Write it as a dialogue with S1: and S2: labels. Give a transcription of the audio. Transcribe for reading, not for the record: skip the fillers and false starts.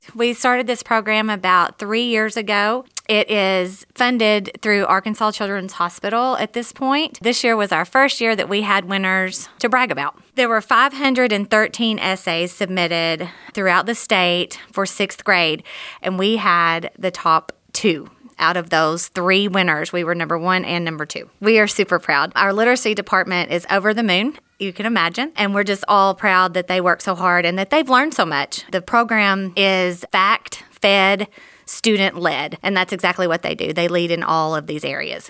S1: We started this program about 3 years ago. It is funded through Arkansas Children's Hospital at this point. This year was our first year that we had winners to brag about. There were 513 essays submitted throughout the state for 6th grade, and we had the top 2. Out of those 3 winners, we were number 1 and number 2. We are super proud. Our literacy department is over the moon, you can imagine, and we're just all proud that they work so hard and that they've learned so much. The program is fact-fed, student-led, and that's exactly what they do. They lead in all of these areas.